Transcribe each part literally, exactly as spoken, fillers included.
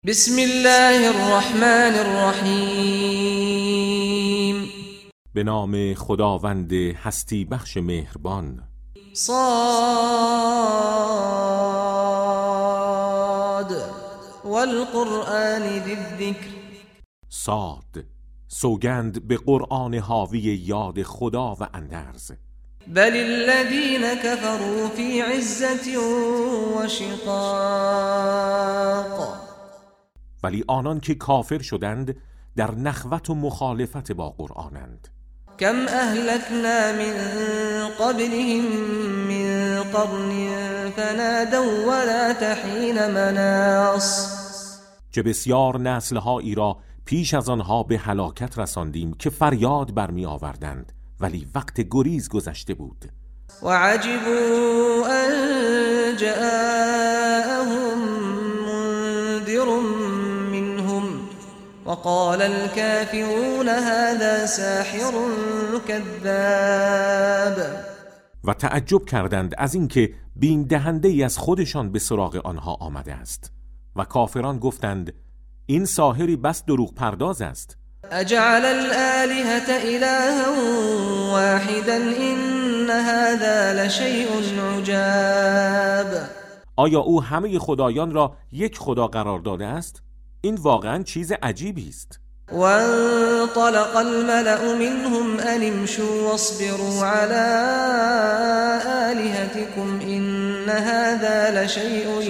بسم الله الرحمن الرحیم. به نام خداوند هستی بخش مهربان. صاد والقرآن ذی الذکر. صاد، سوگند به قرآن حاوی یاد خدا و اندرز. بل الذین کفروا فی عزة و شقاق. ولی آنان که کافر شدند در نخوت و مخالفت با قرآنند. کم اهلکنا من قبلهم من قرن فنادوا ولا تحین مناص. چه بسیار نسل‌هایی را پیش از آنها به هلاکت رساندیم که فریاد برمی آوردند ولی وقت گریز گذشته بود. و عجبوا ان جاءهم منذر منهم وقال الكافرون هذا ساحر كذاب. و تعجب کردند از اینکه بیم دهنده ای از خودشان به سراغ آنها آمده است و کافران گفتند این ساحری بس دروغ پرداز است. اجعل الآلهة إلها واحدا إن هذا لشيء عجاب. آیا او همه خدایان را یک خدا قرار داده است؟ این واقعا چیز عجیبی است. وانطلق الملأ منهم أن امشوا واصبروا على آلهتكم إن هذا لشيء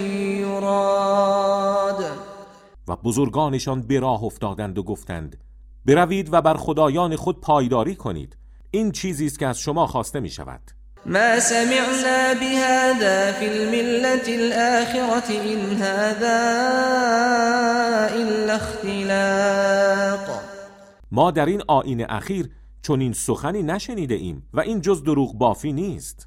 يراد. و بزرگانشان به راه افتادند و گفتند بروید و بر خدایان خود پایداری کنید، این چیزی است که از شما خواسته می شود. ما سمعنا بهذا في الملة الآخرة إن هذا إلا اختلاق. ما در این آیین اخیر چنین سخنی نشنیده ایم و این جز دروغ بافی نیست.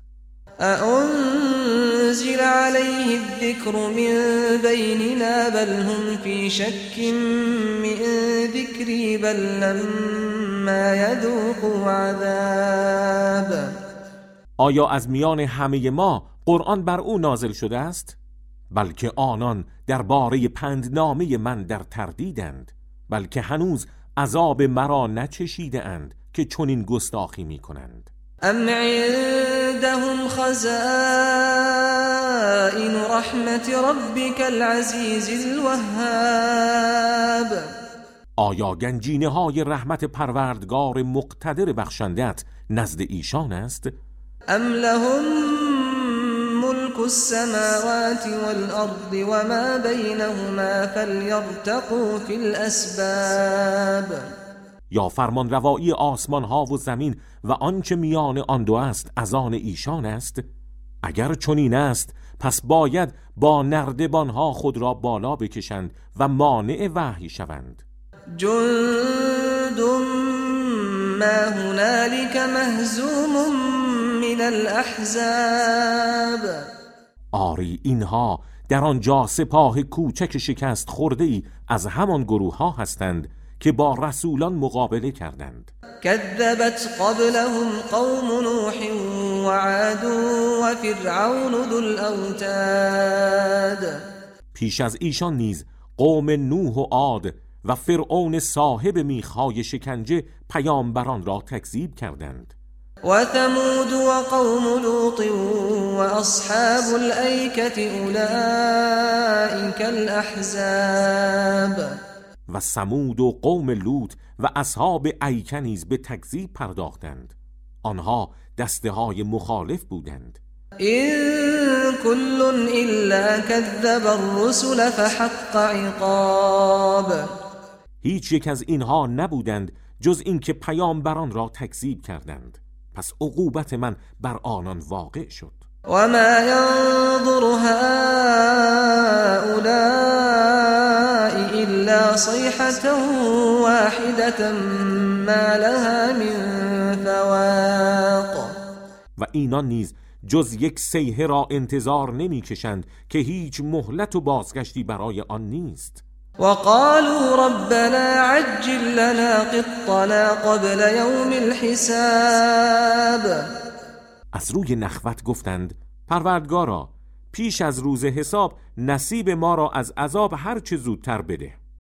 أأنزل عليه الذكر من بيننا بل هم في شك من ذكري بل لما يذوقوا عذاب. آیا از میان همه ما قرآن بر او نازل شده است؟ بلکه آنان درباره پندنامه من در تردیدند، بلکه هنوز عذاب مرا نچشیده اند که چنین گستاخی می کنند. ام عندهم خزائن رحمت ربك العزیز الوهاب. آیا گنجینه های رحمت پروردگار مقتدر بخشندت نزد ایشان است؟ ام لهم ملك السماوات والأرض وما بينهما فليرتقوا في الأسباب. یا فرمان روایی آسمان ها و زمین و آنچه میان آن دو است از آن ایشان است؟ اگر چنین است پس باید با نردبان ها خود را بالا بکشند و مانع وحی شوند. جند ما هنالك مهزوم من الاحزاب. آری اینها در آنجا سپاه کوچک شکست خورده ای از همان گروه ها هستند که با رسولان مقابله کردند. كذبت قبلهم قوم نوح وعاد وفرعون ذو الاوتاد. پیش از ایشان نیز قوم نوح و عاد و فرعون صاحب میخهای شکنجه پیامبران را تکذیب کردند. و ثمود و قوم لوط و اصحاب الایکة اولئک الاحزاب. و ثمود و قوم لوط و اصحاب ایکه نیز به تکذیب پرداختند. آنها دسته های مخالف بودند. این کل الا کذب الرسل فحق عقاب. هیچ یک از اینها نبودند جز اینکه پیامبران را تکذیب کردند، پس عقوبت من بر آنان واقع شد. و ما ينظر هؤلاء الا صيحة واحدة ما لها من فواق. و اینان نیز جز یک صیحه را انتظار نمی کشند که هیچ مهلت و بازگشتی برای آن نیست. وقالوا ربنا عجل لنا قطنا قبل يوم الحساب. از روی نخوت گفتند پروردگارا پیش از روز حساب نصیب ما را از عذاب هر چه زودتر بده.